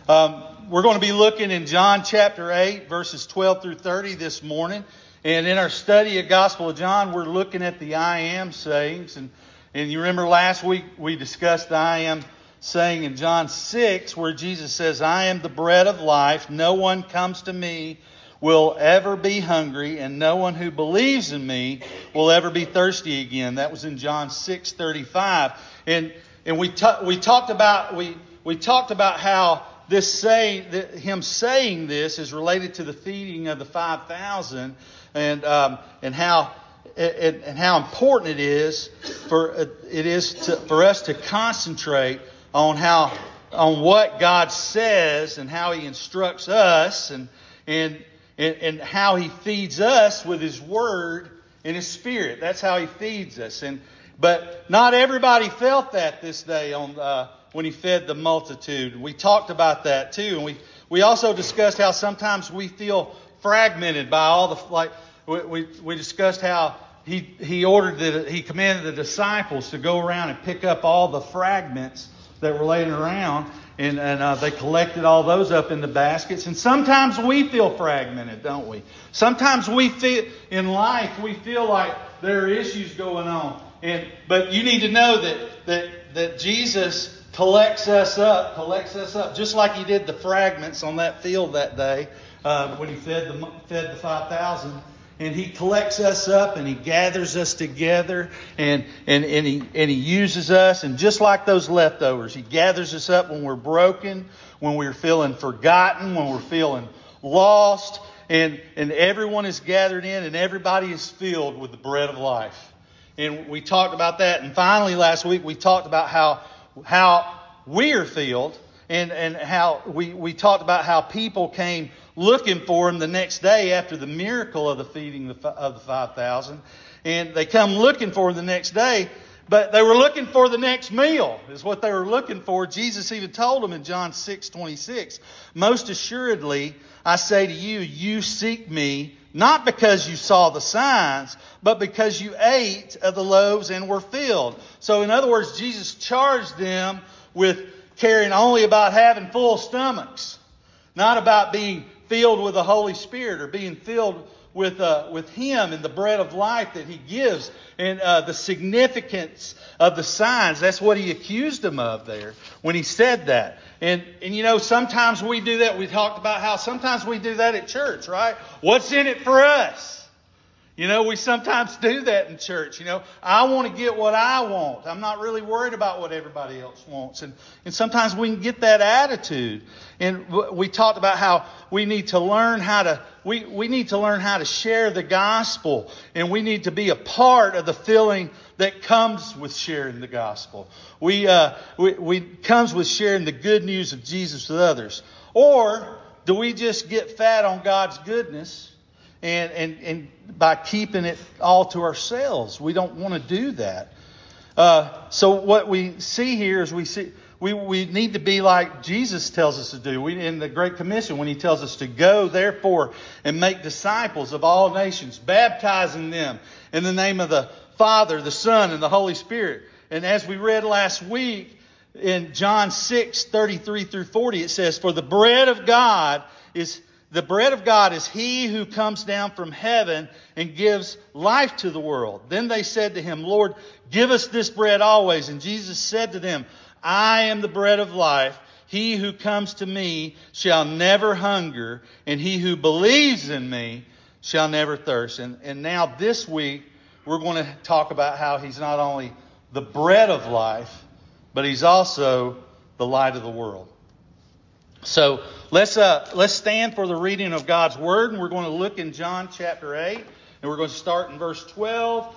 We're going to be looking in John chapter 8, verses 12 through 30 this morning. And in our study of Gospel of John, we're looking at the I am sayings. And you remember last week we discussed the I am saying in John 6, where Jesus says, I am the bread of life. No one comes to me will ever be hungry, and no one who believes in me will ever be thirsty again. That was in John 6:35. And we talked about how this saying, him saying this, is related to the feeding of the 5,000, and how important it is for us to concentrate on what God says and how He instructs us and how He feeds us with His Word and His Spirit. That's how He feeds us. But not everybody felt that this day when He fed the multitude. We talked about that too. And we also discussed how sometimes we feel fragmented by all the, we discussed how He commanded the disciples to go around and pick up all the fragments that were laying around, and they collected all those up in the baskets. And sometimes we feel fragmented, don't we? Sometimes we feel in life like there are issues going on. But you need to know that Jesus collects us up, just like He did the fragments on that field that day when He fed the 5,000. And He collects us up and He gathers us together and He uses us. And just like those leftovers, He gathers us up when we're broken, when we're feeling forgotten, when we're feeling lost. And everyone is gathered in and everybody is filled with the bread of life. And we talked about that. And finally, last week, we talked about how we are filled. And how we talked about how people came looking for Him the next day after the miracle of the feeding of the 5,000. And they come looking for Him the next day, but they were looking for the next meal is what they were looking for. Jesus even told them in John 6:26, most assuredly, I say to you, you seek me not because you saw the signs, but because you ate of the loaves and were filled. So in other words, Jesus charged them with caring only about having full stomachs, not about being filled with the Holy Spirit or being filled with Him and the bread of life that He gives and the significance of the signs. That's what He accused them of there when He said that. And sometimes we do that. We talked about how sometimes we do that at church, right? What's in it for us? We sometimes do that in church. I want to get what I want. I'm not really worried about what everybody else wants. And sometimes we can get that attitude. And we talked about how we need to learn how to share the gospel. And we need to be a part of the filling that comes with sharing the gospel. We comes with sharing the good news of Jesus with others. Or do we just get fat on God's goodness? And by keeping it all to ourselves, we don't want to do that. So what we see here is we need to be like Jesus tells us to do. In the Great Commission, when He tells us to go, therefore, and make disciples of all nations, baptizing them in the name of the Father, the Son, and the Holy Spirit. And as we read last week in John 6:33 through 40, it says, "For the bread of God is He who comes down from heaven and gives life to the world." Then they said to Him, "Lord, give us this bread always." And Jesus said to them, "I am the bread of life. He who comes to me shall never hunger, and he who believes in me shall never thirst." And now this week, we're going to talk about how He's not only the bread of life, but He's also the light of the world. So let's stand for the reading of God's Word, and we're going to look in John chapter 8, and we're going to start in verse 12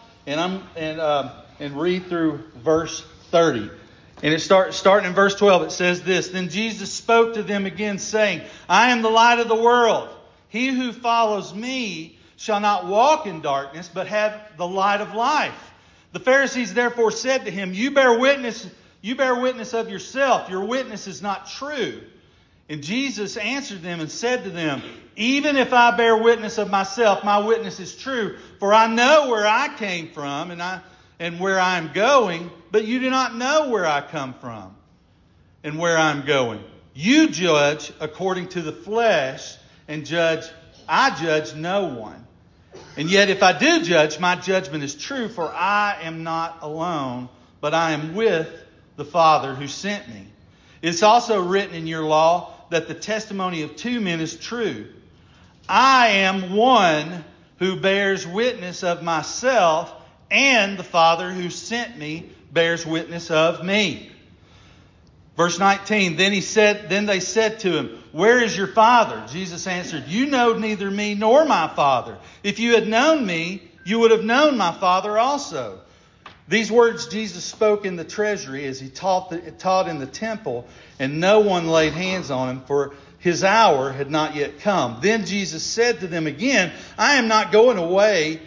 and read through verse 30. And it starting in verse 12, it says this: "Then Jesus spoke to them again, saying, I am the light of the world. He who follows me shall not walk in darkness, but have the light of life." The Pharisees therefore said to Him, You bear witness of yourself. Your witness is not true." And Jesus answered them and said to them, "Even if I bear witness of myself, my witness is true. For I know where I came from and where I am going, but you do not know where I come from and where I am going. You judge according to the flesh, and I judge no one. And yet if I do judge, my judgment is true, for I am not alone, but I am with the Father who sent me. It's also written in your law that the testimony of two men is true. I am one who bears witness of myself, and the Father who sent me bears witness of me. Verse 19, then they said to him, where is your Father? Jesus answered, you know neither me nor my Father. If you had known me, you would have known my Father also. These words Jesus spoke in the treasury as he taught in the temple, and no one laid hands on him, for his hour had not yet come. Then Jesus said to them again, I am going away,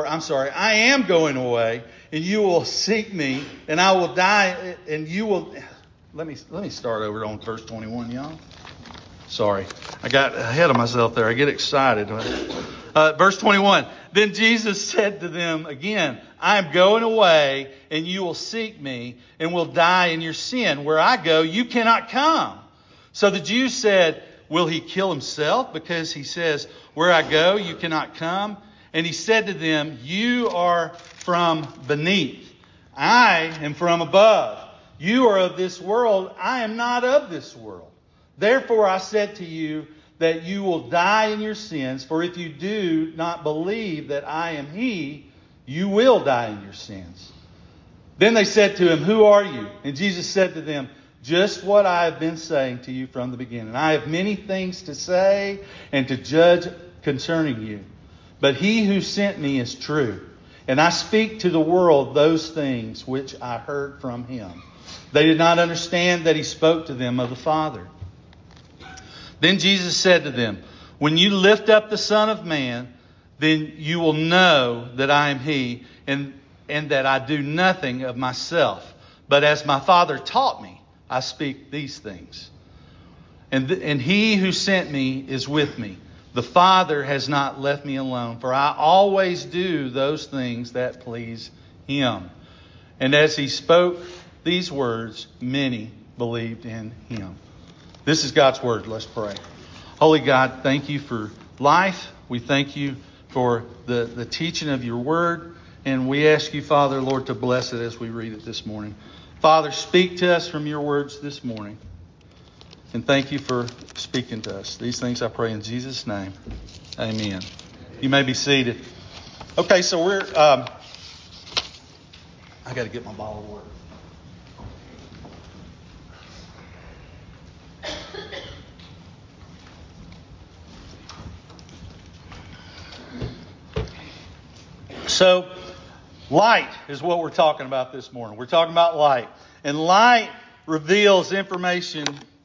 and you will seek me, and I will die, and you will... Let me start over on verse 21, y'all. Sorry, I got ahead of myself there. I get excited. Verse 21. Then Jesus said to them again, I am going away, and you will seek me, and will die in your sin. Where I go, you cannot come. So the Jews said, will he kill himself? Because he says, where I go, you cannot come. And he said to them, you are from beneath. I am from above. You are of this world. I am not of this world. Therefore I said to you that you will die in your sins. For if you do not believe that I am He, you will die in your sins. Then they said to him, who are you? And Jesus said to them, just what I have been saying to you from the beginning. I have many things to say and to judge concerning you. But He who sent me is true. And I speak to the world those things which I heard from Him. They did not understand that He spoke to them of the Father. Then Jesus said to them, when you lift up the Son of Man, then you will know that I am He, and that I do nothing of myself. But as my Father taught me, I speak these things. And He who sent me is with me. The Father has not left me alone, for I always do those things that please Him. And as He spoke these words, many believed in Him. This is God's Word. Let's pray. Holy God, thank you for life. We thank you for the teaching of your Word. And we ask you, Father, Lord, to bless it as we read it this morning. Father, speak to us from your words this morning. And thank you for speaking to us. These things I pray in Jesus' name. Amen. You may be seated. Okay, so we're... I got to get my bottle of water. So, light is what we're talking about this morning. We're talking about light. And light reveals information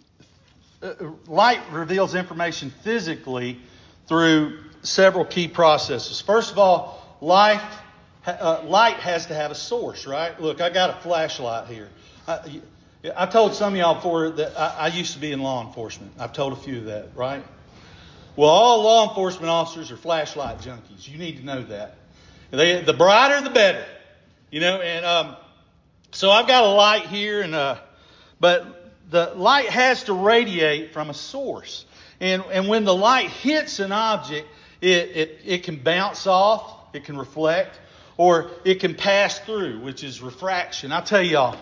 physically through several key processes. First of all, light has to have a source, right? Look, I got a flashlight here. I told some of y'all before that I used to be in law enforcement. I've told a few of that, right? Well, all law enforcement officers are flashlight junkies. You need to know that. The brighter, the better. And so I've got a light here, but the light has to radiate from a source. And when the light hits an object, it can bounce off, it can reflect, or it can pass through, which is refraction. I'll tell y'all,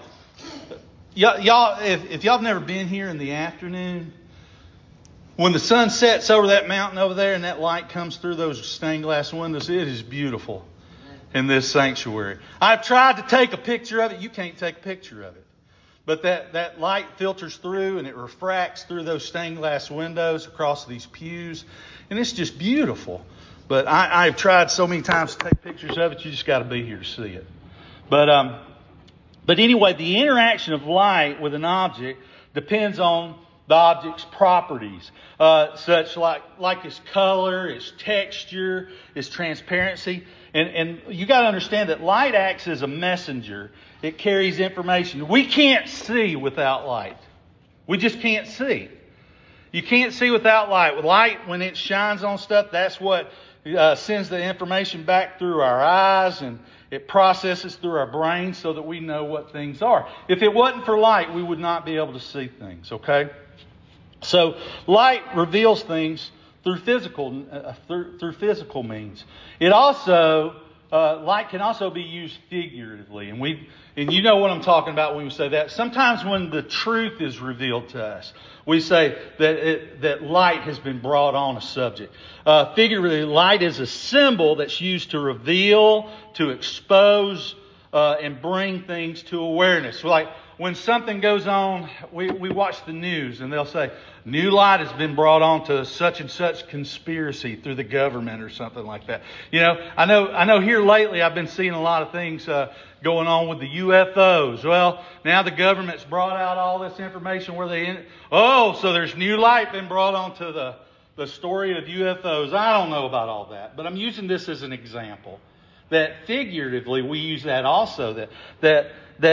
if y'all have never been here in the afternoon, when the sun sets over that mountain over there and that light comes through those stained glass windows, it is beautiful in this sanctuary. I've tried to take a picture of it. You can't take a picture of it. But that light filters through and it refracts through those stained glass windows across these pews. And it's just beautiful. But I've tried so many times to take pictures of it, you just got to be here to see it. But anyway, the interaction of light with an object depends on the object's properties, such like its color, its texture, its transparency. And you got to understand that light acts as a messenger. It carries information. We can't see without light. We just can't see. You can't see without light. With light, when it shines on stuff, that's what sends the information back through our eyes, and it processes through our brains so that we know what things are. If it wasn't for light, we would not be able to see things, okay? So light reveals things through physical means. It also light can also be used figuratively, and you know what I'm talking about when we say that. Sometimes when the truth is revealed to us, we say that light has been brought on a subject. Figuratively, light is a symbol that's used to reveal, to expose, and bring things to awareness. Like when something goes on, we watch the news and they'll say, new light has been brought on to such and such conspiracy through the government or something like that. You know, I know here lately I've been seeing a lot of things going on with the UFOs. Well, now the government's brought out all this information so there's new light been brought onto the story of UFOs. I don't know about all that, but I'm using this as an example. That figuratively we use that also. That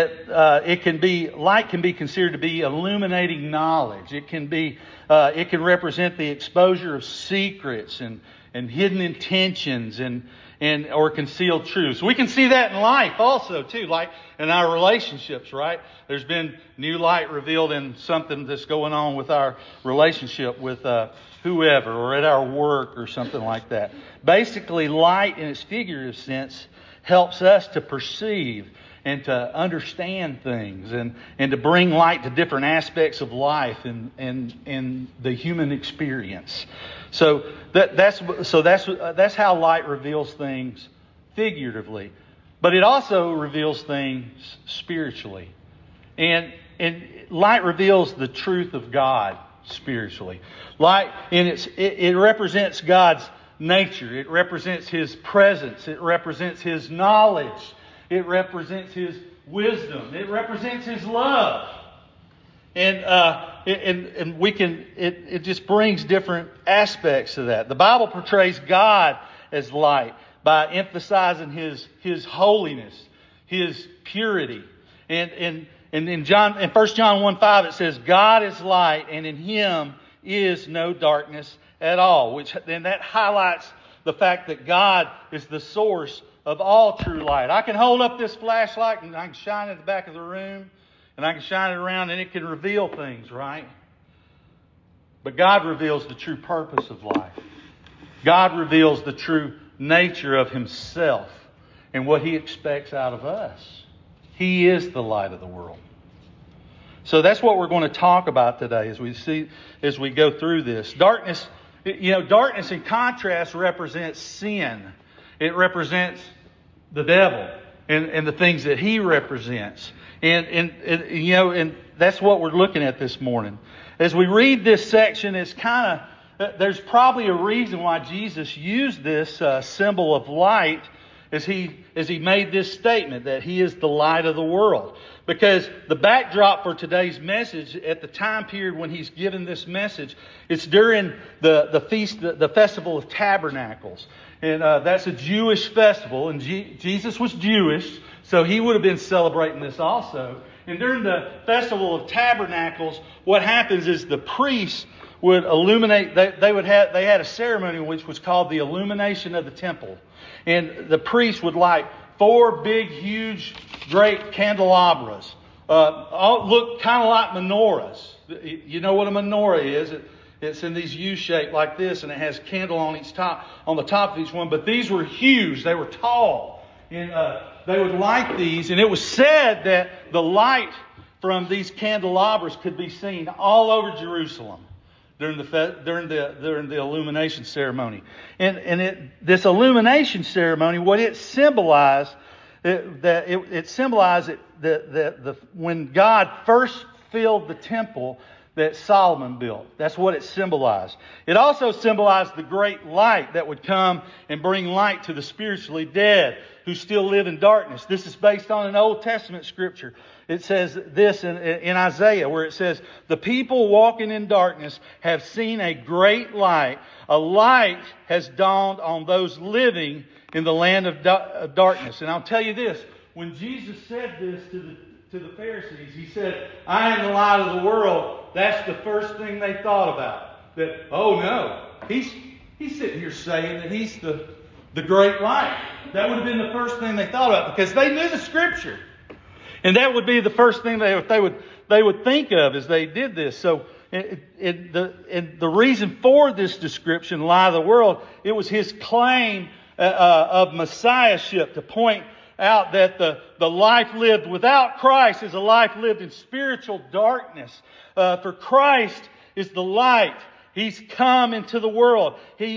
light can be considered to be illuminating knowledge. It can represent the exposure of secrets and hidden intentions or concealed truths. We can see that in life also too, like in our relationships, right? There's been new light revealed in something that's going on with our relationship with whoever, or at our work or something like that. Basically, light in its figurative sense helps us to perceive and to understand things and to bring light to different aspects of life and the human experience. So that's how light reveals things figuratively. But it also reveals things spiritually. And light reveals the truth of God spiritually. Light it represents God's nature. It represents His presence. It represents His knowledge. It represents His wisdom. It represents His love. And we can it just brings different aspects of that. The Bible portrays God as light by emphasizing His holiness, His purity. And in 1 John 1:5 it says, God is light, and in Him is no darkness at all. Which then that highlights the fact that God is the source of all true light. I can hold up this flashlight and I can shine it at the back of the room, and I can shine it around and it can reveal things, right? But God reveals the true purpose of life. God reveals the true nature of Himself and what He expects out of us. He is the light of the world. So that's what we're going to talk about today as we go through this. Darkness in contrast represents sin. It represents the devil and the things that he represents. And that's what we're looking at this morning. As we read this section, there's probably a reason why Jesus used this symbol of light as he made this statement that He is the light of the world. Because the backdrop for today's message, at the time period when He's given this message, it's during the Festival of Tabernacles. And that's a Jewish festival, and Jesus was Jewish, so He would have been celebrating this also. And during the Festival of Tabernacles, what happens is the priests would illuminate. They had a ceremony which was called the illumination of the temple, and the priests would light 4 big, huge, great candelabras. All look kind of like menorahs. You know what a menorah is? It's in these U-shape like this, and it has candle on the top of each one. But these were huge. They were tall, and they would light these. And it was said that the light from these candelabras could be seen all over Jerusalem during the illumination ceremony. And this illumination ceremony, what it symbolized, it symbolized that when God first filled the temple that Solomon built. That's what it symbolized. It also symbolized the great light that would come and bring light to the spiritually dead who still live in darkness. This is based on an Old Testament scripture. It says this in Isaiah, where it says, the people walking in darkness have seen a great light. A light has dawned on those living in the land of darkness. And I'll tell you this, when Jesus said this to the Pharisees, He said, I am the light of the world. That's the first thing they thought about. That, oh no, he's sitting here saying that He's the great light. That would have been the first thing they thought about, because they knew the Scripture. And that would be the first thing they would think of as they did this. So the reason for this description, light of the world, it was his claim of messiahship, to point out that the life lived without Christ is a life lived in spiritual darkness. For Christ is the light. He's come into the world.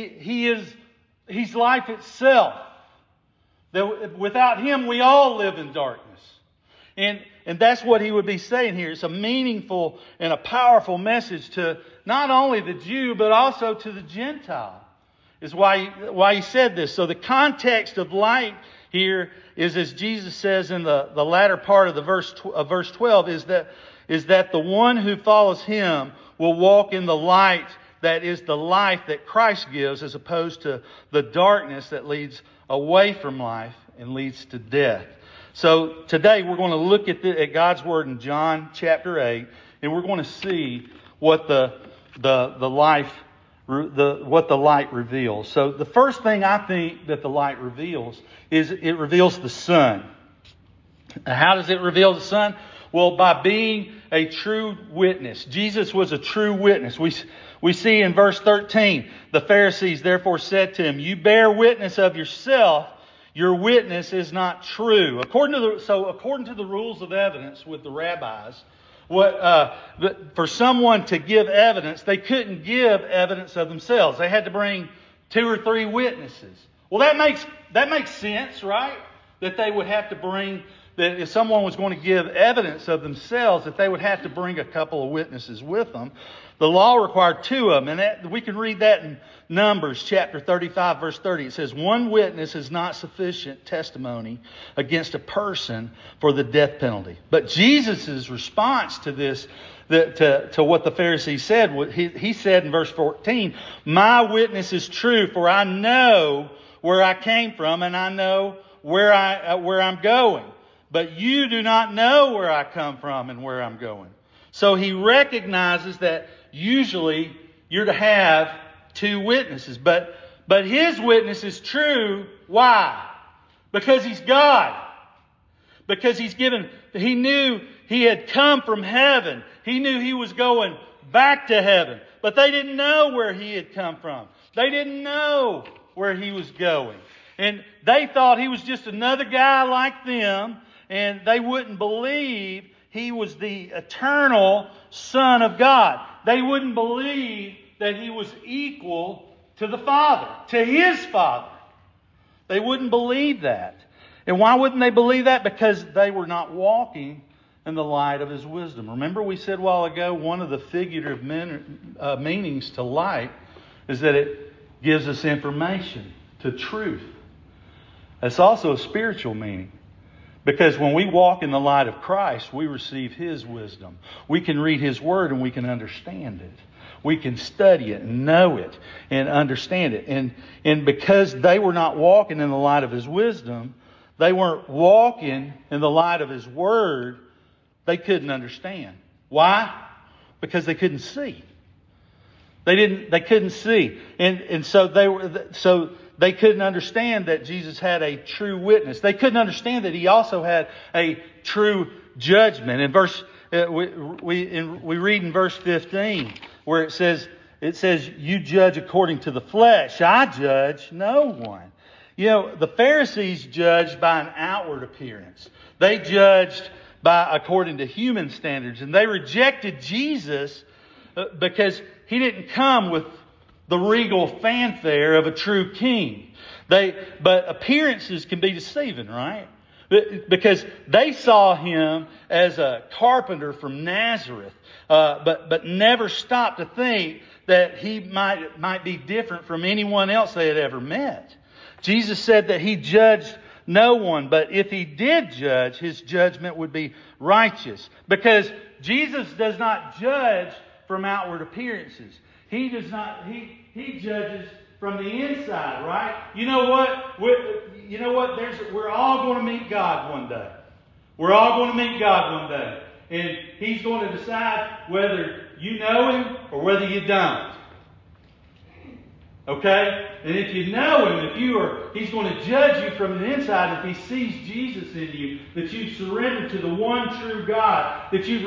He's life itself. That without Him, we all live in darkness. And that's what he would be saying here. It's a meaningful and a powerful message to not only the Jew, but also to the Gentile. Is why he said this. So the context of light here is, as Jesus says in the latter part of verse 12, is that the one who follows Him will walk in the light that is the life that Christ gives, as opposed to the darkness that leads away from life and leads to death. So today we're going to look at God's Word in John chapter 8, and we're going to see what the light reveals. So the first thing I think that the light reveals is it reveals the Son. How does it reveal the Son? Well, by being a true witness. Jesus was a true witness. We see in verse 13, the Pharisees therefore said to Him, "You bear witness of yourself. Your witness is not true." According to the rules of evidence with the rabbis, for someone to give evidence, they couldn't give evidence of themselves. They had to bring 2 or 3 witnesses. Well, that makes sense, right? That they would have to bring, that if someone was going to give evidence of themselves, that they would have to bring a couple of witnesses with them. The law required 2 of them, and we can read that in Numbers chapter 35, verse 30. It says, "One witness is not sufficient testimony against a person for the death penalty." But Jesus' response to this, to what the Pharisees said, he said in verse 14, "My witness is true, for I know where I came from, and I know where I'm going. But you do not know where I come from and where I'm going." So he recognizes that usually you're to have 2 witnesses. But his witness is true. Why? Because he's God. Because he knew he had come from heaven. He knew he was going back to heaven. But they didn't know where he had come from. They didn't know where he was going. And they thought he was just another guy like them. And they wouldn't believe he was the eternal Son of God. They wouldn't believe that he was equal to the Father, to his Father. They wouldn't believe that. And why wouldn't they believe that? Because they were not walking in the light of His wisdom. Remember we said a while ago, one of the figurative meanings to light is that it gives us information to truth. It's also a spiritual meaning. Because when we walk in the light of Christ, we receive His wisdom. We can read His Word and we can understand it. We can study it and know it and understand it. And because they were not walking in the light of His wisdom, they weren't walking in the light of His Word, they couldn't understand. Why? Because they couldn't see. They couldn't see. And so they couldn't understand that Jesus had a true witness. They couldn't understand that He also had a true judgment. We read in verse 15 where it says, "You judge according to the flesh. I judge no one." You know, the Pharisees judged by an outward appearance. They judged according to human standards. And they rejected Jesus because He didn't come with the regal fanfare of a true king. But appearances can be deceiving, right? Because they saw Him as a carpenter from Nazareth, but never stopped to think that He might be different from anyone else they had ever met. Jesus said that He judged no one, but if He did judge, His judgment would be righteous. Because Jesus does not judge from outward appearances. He does not. He judges from the inside, right? You know what? We're all going to meet God one day. We're all going to meet God one day, and He's going to decide whether you know Him or whether you don't. Okay? And if you know Him, He's going to judge you from the inside. If He sees Jesus in you, that you've surrendered to the one true God, that you've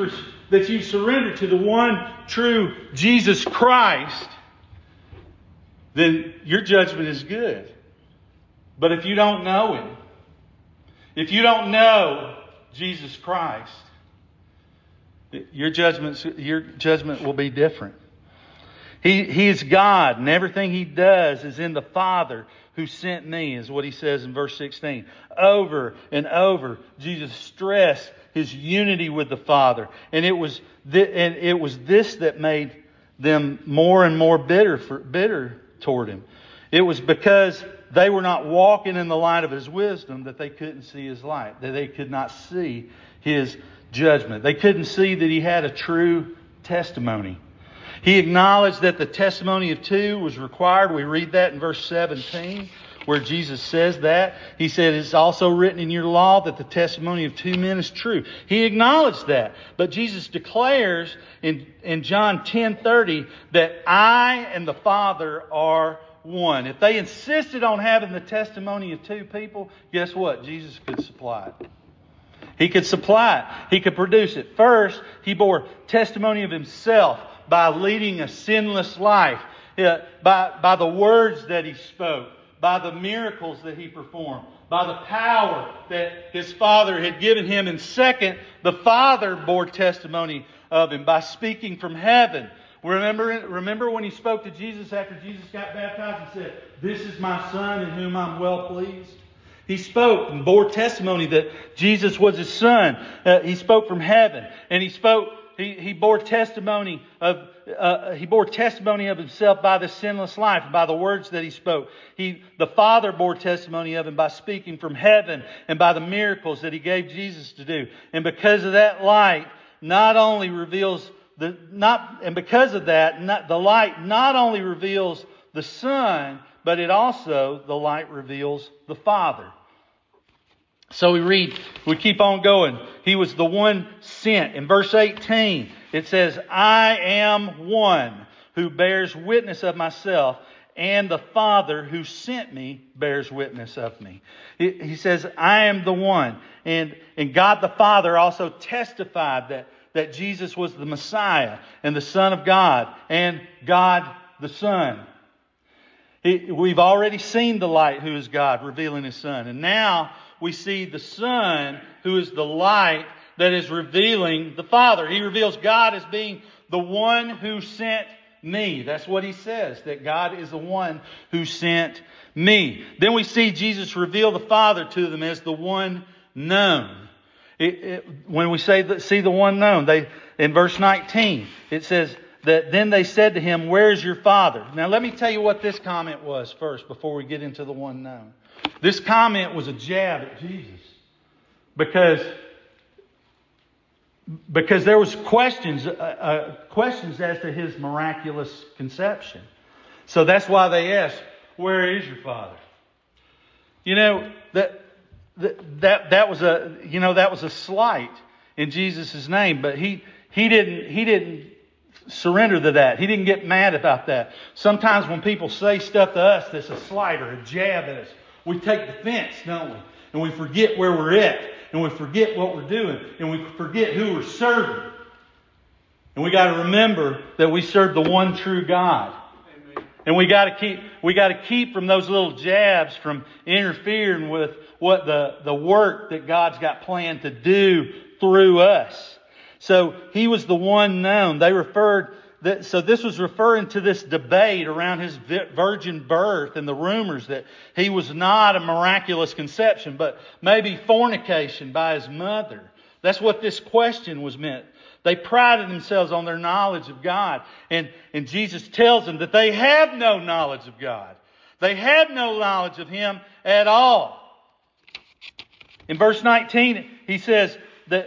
that you surrender to the one true Jesus Christ, then your judgment is good. But if you don't know Him, if you don't know Jesus Christ, your judgment will be different. He is God, and everything He does is in the Father who sent me, is what He says in verse 16. Over and over, Jesus stressed His unity with the Father. And it was this that made them more and more bitter toward Him. It was because they were not walking in the light of His wisdom that they couldn't see His light, that they could not see His judgment. They couldn't see that He had a true testimony. He acknowledged that the testimony of two was required. We read that in verse 17, where Jesus says that. He said, it's also written in your law that the testimony of two men is true. He acknowledged that. But Jesus declares in John 10:30 that I and the Father are one. If they insisted on having the testimony of two people, guess what? Jesus could supply it. He could supply it. He could produce it. First, He bore testimony of Himself by leading a sinless life, by the words that He spoke, by the miracles that He performed, by the power that His Father had given Him. And second, the Father bore testimony of Him by speaking from heaven. Remember when He spoke to Jesus after Jesus got baptized and said, "This is my Son in whom I'm well pleased"? He spoke and bore testimony that Jesus was His Son. He spoke from heaven, and He bore testimony of Himself by the sinless life, by the words that He spoke. The Father bore testimony of Him by speaking from heaven and by the miracles that He gave Jesus to do. And because of that light, the light not only reveals the Son, but the light reveals the Father. So we keep on going. He was the one sent. In verse 18, it says, I am one who bears witness of myself, and the Father who sent me bears witness of me. He says, I am the one. And God the Father also testified that Jesus was the Messiah and the Son of God and God the Son. We've already seen the light who is God revealing His Son. And now we see the Son who is the light that is revealing the Father. He reveals God as being the one who sent me. That's what He says, that God is the one who sent me. Then we see Jesus reveal the Father to them as the one known. When we see the one known, in verse 19, it says that then they said to Him, where is your Father? Now let me tell you what this comment was first before we get into the one known. This comment was a jab at Jesus. Because there was questions as to His miraculous conception. So that's why they asked, where is your Father? That was a slight in Jesus' name, but he didn't surrender to that. He didn't get mad about that. Sometimes when people say stuff to us that's a slight or a jab at us, we take offense, don't we? And we forget where we're at. And we forget what we're doing. And we forget who we're serving. And we got to remember that we serve the one true God. Amen. And we got to keep from those little jabs from interfering with what the work that God's got planned to do through us. So He was the one known. So this was referring to this debate around His virgin birth and the rumors that He was not a miraculous conception, but maybe fornication by His mother. That's what this question was meant. They prided themselves on their knowledge of God. And Jesus tells them that they have no knowledge of God. They have no knowledge of Him at all. In verse 19, He says,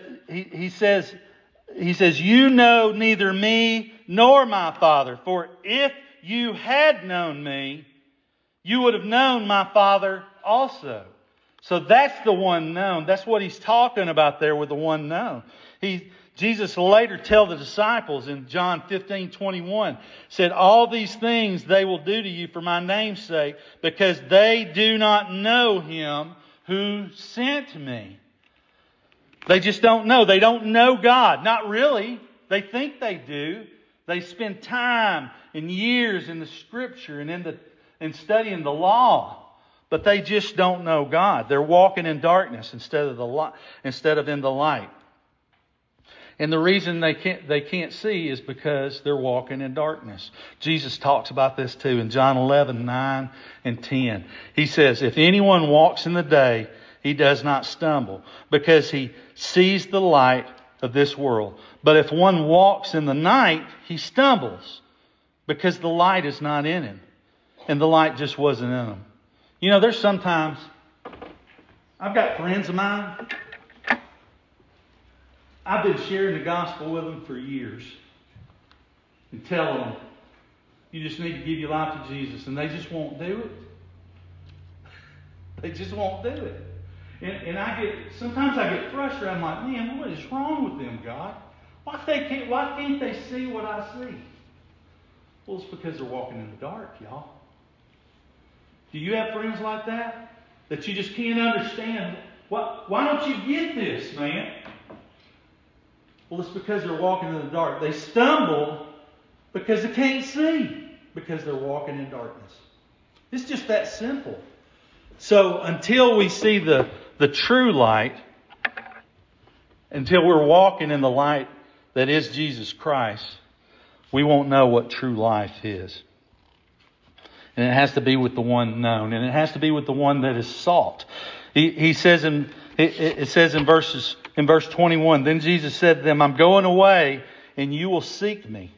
you know neither me nor my Father. For if you had known me, you would have known my Father also. So that's the one known. That's what He's talking about there with the one known. Jesus later told the disciples in John 15:21, said, all these things they will do to you for my name's sake, because they do not know Him who sent me. They just don't know. They don't know God. Not really. They think they do. They spend time and years in the Scripture and in studying the law, but they just don't know God. They're walking in darkness instead of in the light. And the reason they can't see is because they're walking in darkness. Jesus talks about this too in John 11:9 and 10. He says, if anyone walks in the day, he does not stumble, because he sees the light of this world. But if one walks in the night, he stumbles, because the light is not in him. And the light just wasn't in him. You know, there's sometimes, I've got friends of mine, I've been sharing the gospel with them for years and telling them, you just need to give your life to Jesus, and they just won't do it. They just won't do it. And sometimes I get frustrated. I'm like, man, what is wrong with them, God? Why can't they see what I see? Well, it's because they're walking in the dark, y'all. Do you have friends like that? That you just can't understand? Why don't you get this, man? Well, it's because they're walking in the dark. They stumble because they can't see, because they're walking in darkness. It's just that simple. So until we see the true light, until we're walking in the light that is Jesus Christ, we won't know what true life is. And it has to be with the one known, and it has to be with the one that is sought. He says it says in verse 21, then Jesus said to them, I'm going away, and you will seek me.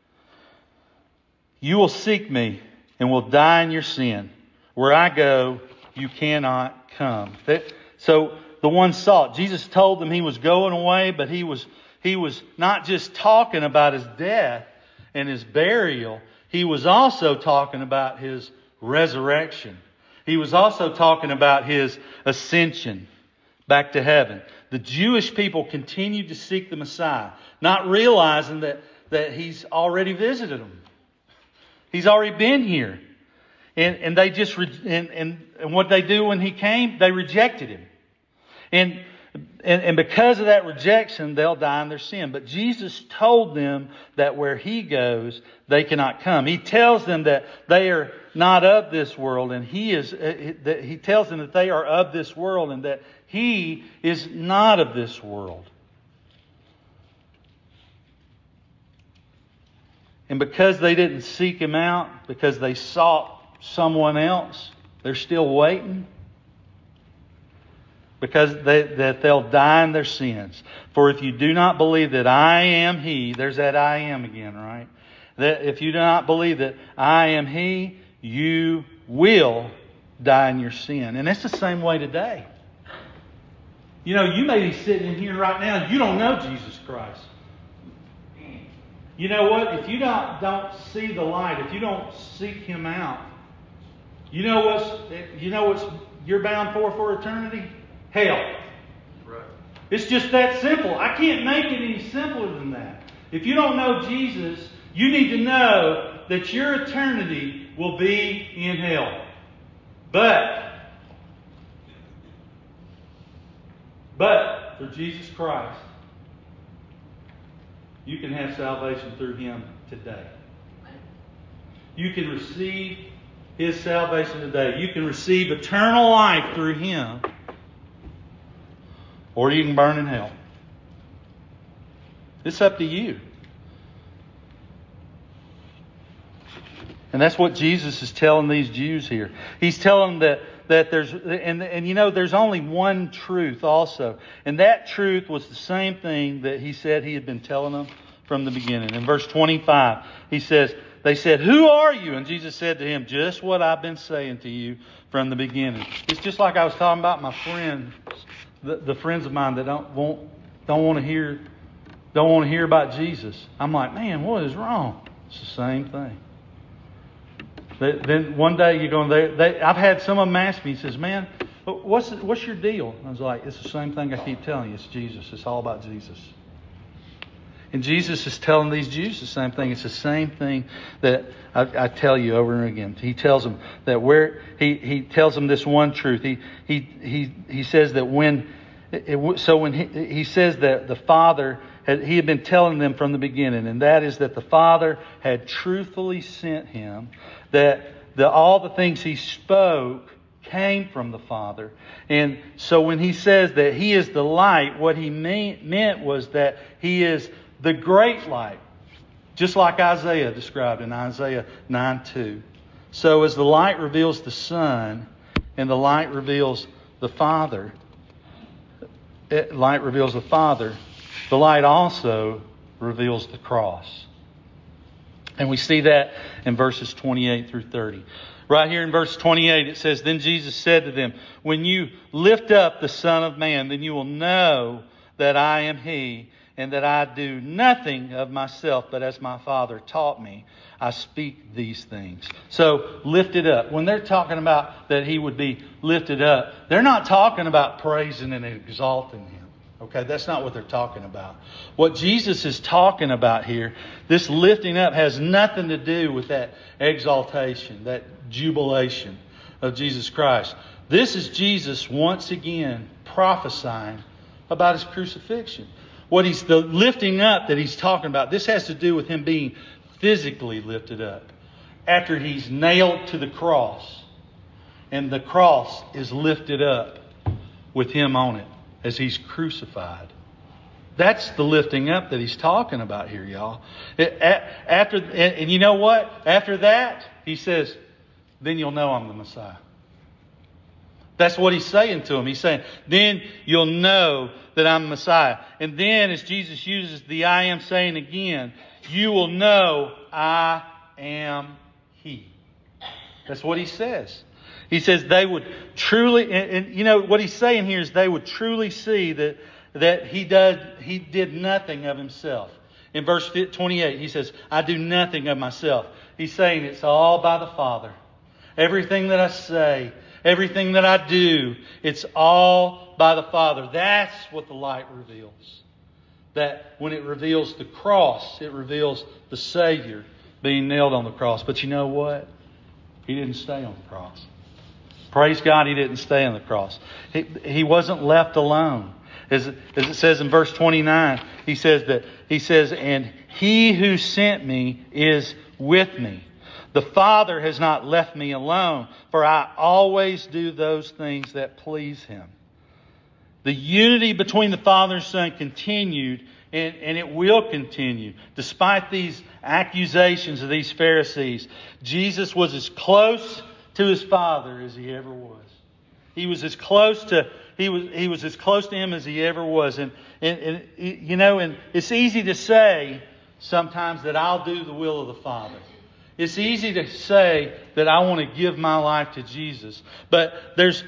You will seek me and will die in your sin. Where I go, you cannot come. So the one sought. Jesus told them he was going away, but he was not just talking about his death and his burial. He was also talking about his resurrection. He was also talking about his ascension back to heaven. The Jewish people continued to seek the Messiah, not realizing that he's already visited them. He's already been here. And they just and what they do when he came, they rejected him. And because of that rejection, they'll die in their sin. But Jesus told them that where he goes, they cannot come. He tells them that they are not of this world, and he tells them that they are of this world and that he is not of this world. And because they didn't seek him out, because they sought someone else, they're still waiting. Because that they'll die in their sins. For if you do not believe that I am He, there's that I am again, right? That if you do not believe that I am He, you will die in your sin. And it's the same way today. You know, you may be sitting in here right now and you don't know Jesus Christ. You know what? If you don't see the light, if you don't seek Him out, you know what's you're bound for eternity? Hell. Right. It's just that simple. I can't make it any simpler than that. If you don't know Jesus, you need to know that your eternity will be in hell. But for Jesus Christ, you can have salvation through Him today. You can receive His salvation today. You can receive eternal life through Him. Or you can burn in hell. It's up to you. And that's what Jesus is telling these Jews here. He's telling them that there's, and you know, there's only one truth also. And that truth was the same thing that He said He had been telling them from the beginning. In verse 25, He says, they said, who are you? And Jesus said to him, just what I've been saying to you from the beginning. It's just like I was talking about my friends. The friends of mine that don't want to hear about Jesus. I'm like, man, what is wrong? It's the same thing. Then one day you're going there. I've had some of them ask me. He says, man, what's your deal? I was like, it's the same thing I keep telling you. It's Jesus. It's all about Jesus. And Jesus is telling these Jews the same thing. It's the same thing that I tell you over and again. He tells them that he tells them this one truth. He says that when he says that the Father he had been telling them from the beginning, and that is that the Father had truthfully sent him, that all the things he spoke came from the Father. And so when he says that he is the light, what he meant was that he is the great light, just like Isaiah described in Isaiah 9:2. So as the light reveals the Son and the light reveals the Father, the light also reveals the cross. And we see that in verses 28 through 30. Right here in verse 28 it says, "Then Jesus said to them, 'When you lift up the Son of Man, then you will know that I am He, and that I do nothing of myself, but as my Father taught me, I speak these things.'" So, lifted up. When they're talking about that He would be lifted up, they're not talking about praising and exalting Him. Okay, that's not what they're talking about. What Jesus is talking about here, this lifting up, has nothing to do with that exaltation, that jubilation of Jesus Christ. This is Jesus once again prophesying about His crucifixion. The lifting up that He's talking about, this has to do with Him being physically lifted up after He's nailed to the cross. And the cross is lifted up with Him on it as He's crucified. That's the lifting up that He's talking about here, y'all. And you know what? After that, He says, then you'll know I'm the Messiah. That's what He's saying to them. He's saying, then you'll know that I'm the Messiah. And then as Jesus uses the I am saying again, you will know I am He. That's what He says. He says they would truly, and you know what He's saying here is they would truly see that He did nothing of Himself. In verse 28, He says, I do nothing of myself. He's saying it's all by the Father. Everything that I say, everything that I do, it's all by the Father. That's what the light reveals. That when it reveals the cross, it reveals the Savior being nailed on the cross. But you know what? He didn't stay on the cross. Praise God, He didn't stay on the cross. He wasn't left alone. As it says in verse 29, He says, and He who sent me is with me. The Father has not left me alone, for I always do those things that please Him. The unity between the Father and Son continued, and it will continue. Despite these accusations of these Pharisees, Jesus was as close to His Father as He ever was. He was as close to Him as He ever was. And it's easy to say sometimes that I'll do the will of the Father. It's easy to say that I want to give my life to Jesus, but there's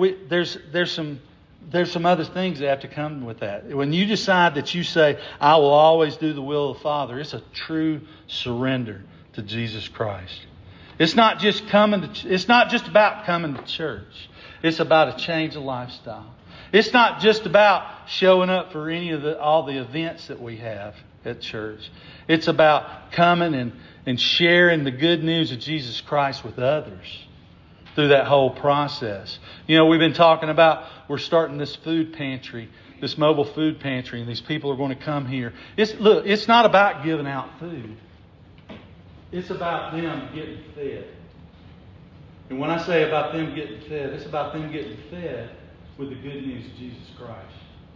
some other things that have to come with that. When you decide that you say, I will always do the will of the Father, it's a true surrender to Jesus Christ. It's not just about coming to church. It's about a change of lifestyle. It's not just about showing up for all the events that we have at church. It's about coming and sharing the good news of Jesus Christ with others through that whole process. You know, we've been talking about, we're starting this food pantry, this mobile food pantry, and these people are going to come here. It's not about giving out food. It's about them getting fed. And when I say about them getting fed, it's about them getting fed with the good news of Jesus Christ.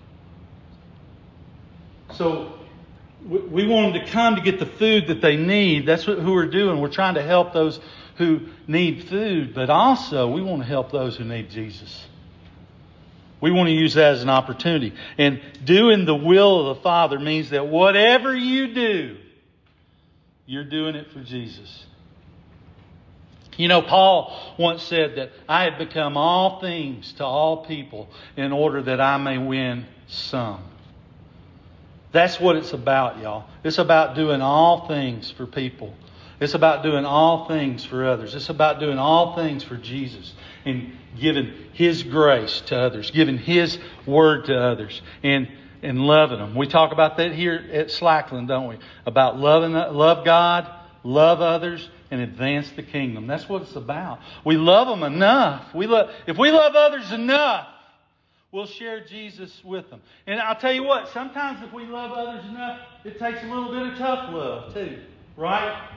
So we want them to come to get the food that they need. That's who we're doing. We're trying to help those who need food, but also we want to help those who need Jesus. We want to use that as an opportunity. And doing the will of the Father means that whatever you do, you're doing it for Jesus. You know, Paul once said that I had become all things to all people in order that I may win some. That's what it's about, y'all. It's about doing all things for people. It's about doing all things for others. It's about doing all things for Jesus and giving His grace to others, giving His word to others, and loving them. We talk about that here at Slackland, don't we? About love God, love others, and advance the kingdom. That's what it's about. We love them enough. If we love others enough, we'll share Jesus with them. And I'll tell you what, sometimes if we love others enough, it takes a little bit of tough love too, right?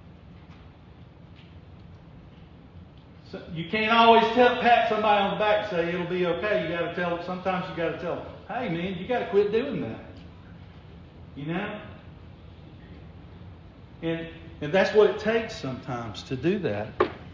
So you can't always pat somebody on the back and say it'll be okay. You got to tell them. Sometimes you got to tell them, hey man, you got to quit doing that. You know? And that's what it takes sometimes to do that.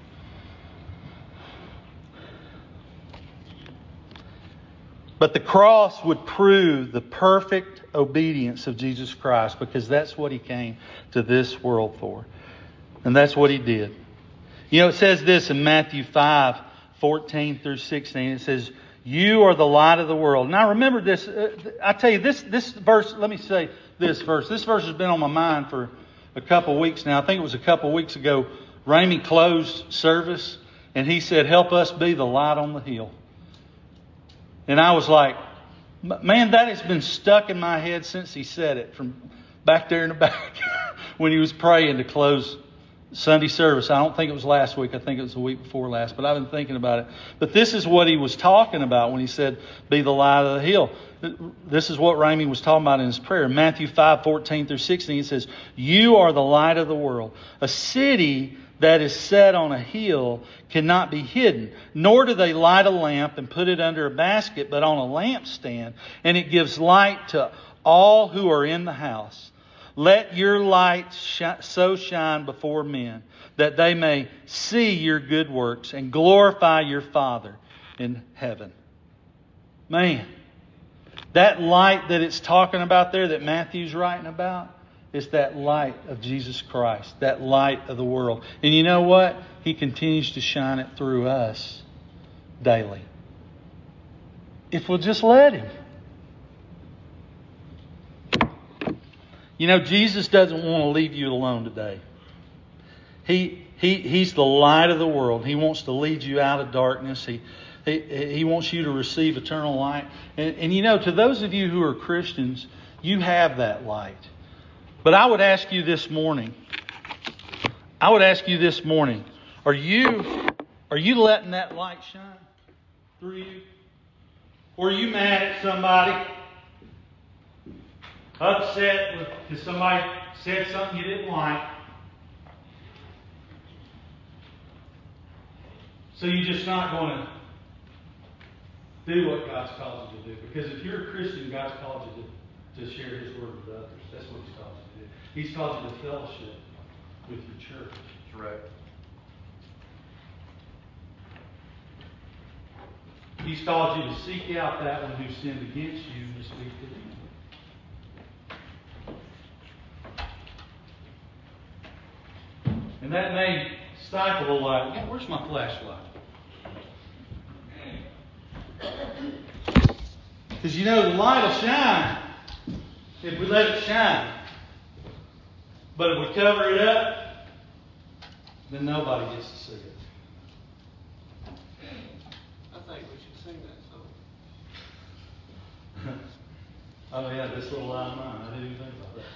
But the cross would prove the perfect obedience of Jesus Christ, because that's what He came to this world for. And that's what He did. You know, it says this in Matthew 5:14 through 16. It says, you are the light of the world. Now remember this. I tell you, this verse, let me say this verse. This verse has been on my mind for a couple weeks now. I think it was a couple weeks ago. Ramey closed service and he said, help us be the light on the hill. And I was like, man, that has been stuck in my head since he said it, from back there in the back when he was praying to close Sunday service. I don't think it was last week. I think it was the week before last. But I've been thinking about it. But this is what he was talking about when he said, be the light of the hill. This is what Ramey was talking about in his prayer. In Matthew 5:14 through 16, it says, you are the light of the world. A city that is set on a hill cannot be hidden, nor do they light a lamp and put it under a basket, but on a lampstand, and it gives light to all who are in the house. Let your light so shine before men, that they may see your good works and glorify your Father in heaven. Man, that light that it's talking about there, that Matthew's writing about, is that light of Jesus Christ, that light of the world. And you know what? He continues to shine it through us daily, if we'll just let Him. You know, Jesus doesn't want to leave you alone today. He's the light of the world. He wants to lead you out of darkness. He wants you to receive eternal light. And you know, to those of you who are Christians, you have that light. But I would ask you this morning, are you letting that light shine through you? Or are you mad at somebody? Upset because somebody said something you didn't like? So you're just not going to do what God's called you to do. Because if you're a Christian, God's called you to share His Word with others. That's what He's called you to do. He's called you to fellowship with your church. Correct. He's called you to seek out that one who sinned against you and to speak to them. And that may stifle a light. Yeah, where's my flashlight? Because you know the light will shine if we let it shine. But if we cover it up, then nobody gets to see it. I think we should sing that song. Oh yeah, this little light of mine. I didn't even think about that.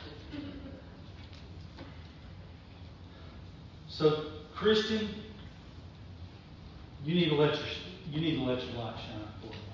So, Christian, you need to let your light shine for them.